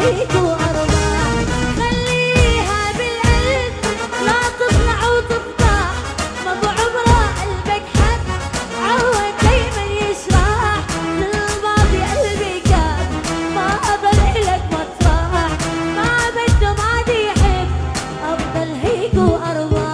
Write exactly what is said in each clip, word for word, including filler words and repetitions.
هيك وأرواح. خليها بالقلب لا تطلع وتفضح، ما بعمره قلبك حد عود دايما يشرح. للبعض قلبي كان ما قبل إلك مطرح، ما بده ما عاد يحب أفضل هيك وأرواح.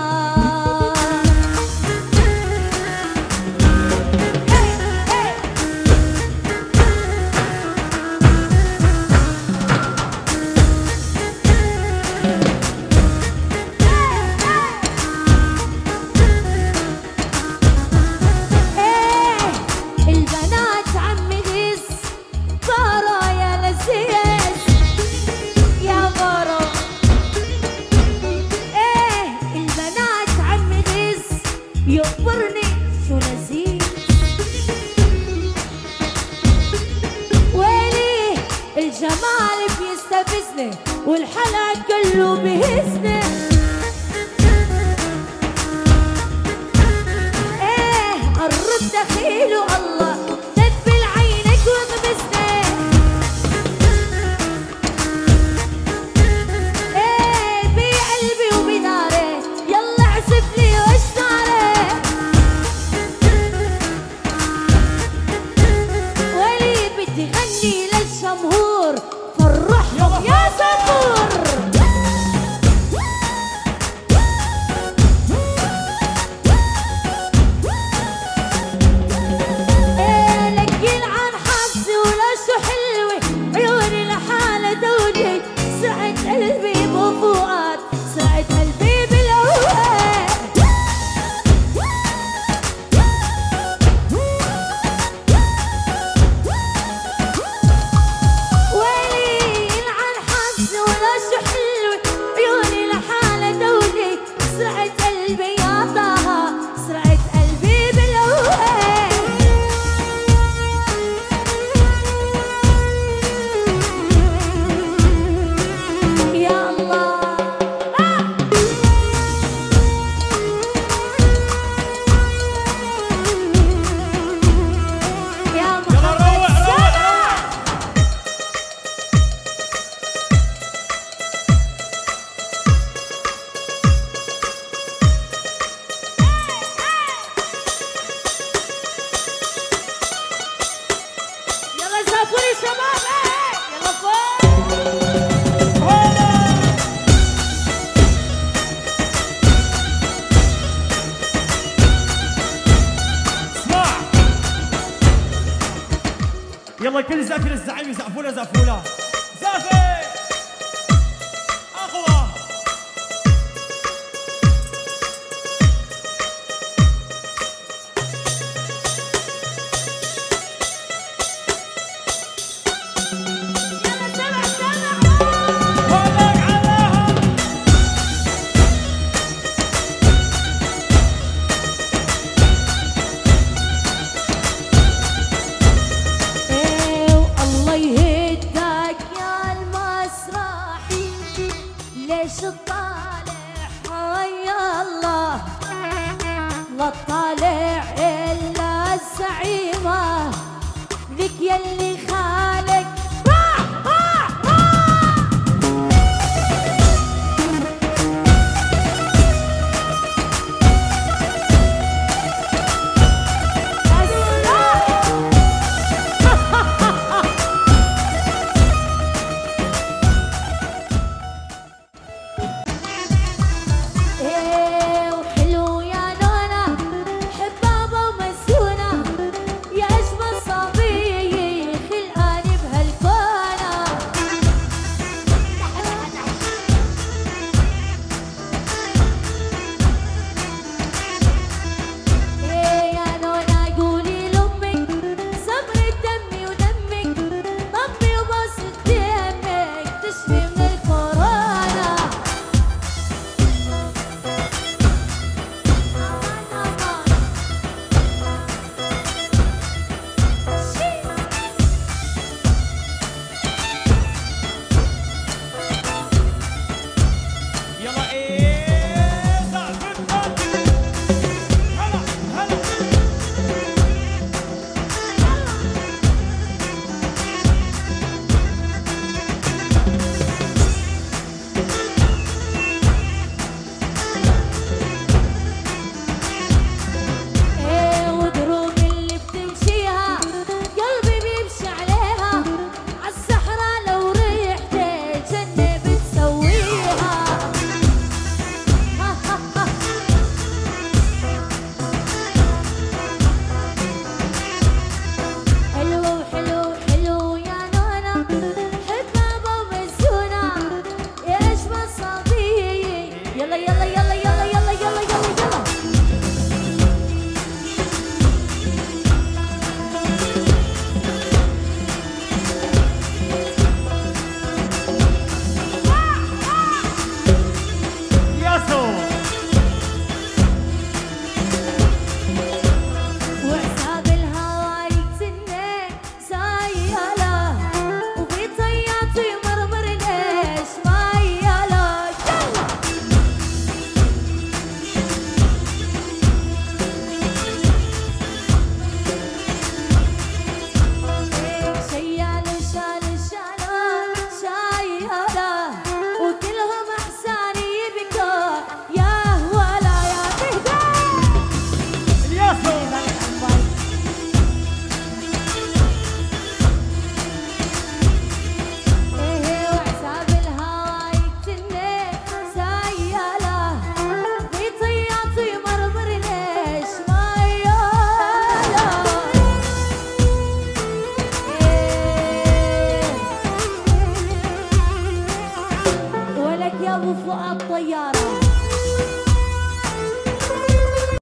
البنات عمي غيث بارا يا لذيذ يا بارا. ايه البنات عمي غيث يخبرني شو لذيذ. ويلي الجمال بيستفزني والحلا كله بهزني. قرب دخيله الله دبل عينك وغمسني. ايه بقلبي وبناري يلا اعزف لي وش ناري. ولي بدي غني للجمهور فرحهم يا زبور. قلبي بفؤاد سرعة قلبي بالأوقات. ويلي يلعن حظي ولا شو حلوة عيوني لحالة دولي. سرعة قلبي يا طه سرعة قلبي بالأوقات. يلا كل زافر الزعيم يزعفوله زعفوله زافر اقوى. يلا سمع سمع ولك عليهم. ليش تطالع يا الله لا تطالع إلا الزعيمة لك يلي خالك راح راح راح. طيارة